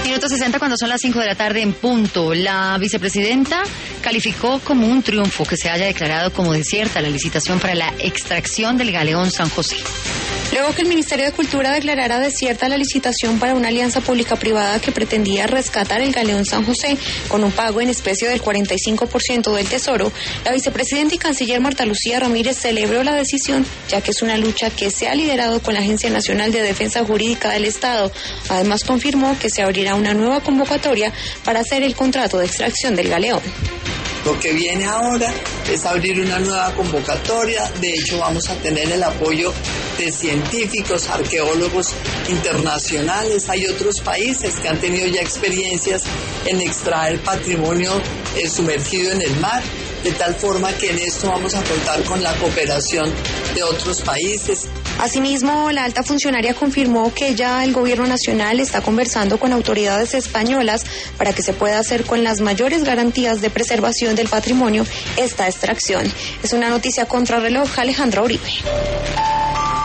Minuto 60 cuando son las 5 de la tarde en punto. La vicepresidenta calificó como un triunfo que se haya declarado como desierta la licitación para la extracción del galeón San José. Luego que el Ministerio de Cultura declarara desierta la licitación para una alianza pública-privada que pretendía rescatar el galeón San José con un pago en especie del 45% del Tesoro, la vicepresidenta y canciller Marta Lucía Ramírez celebró la decisión, ya que es una lucha que se ha liderado con la Agencia Nacional de Defensa Jurídica del Estado. Además, confirmó que se abrirá una nueva convocatoria para hacer el contrato de extracción del galeón. Lo que viene ahora es abrir una nueva convocatoria. De hecho, vamos a tener el apoyo de científicos, arqueólogos internacionales. Hay otros países que han tenido ya experiencias en extraer patrimonio sumergido en el mar, de tal forma que en esto vamos a contar con la cooperación de otros países. Asimismo, la alta funcionaria confirmó que ya el gobierno nacional está conversando con autoridades españolas para que se pueda hacer con las mayores garantías de preservación del patrimonio esta extracción. Es una noticia contrarreloj. Alejandra Uribe.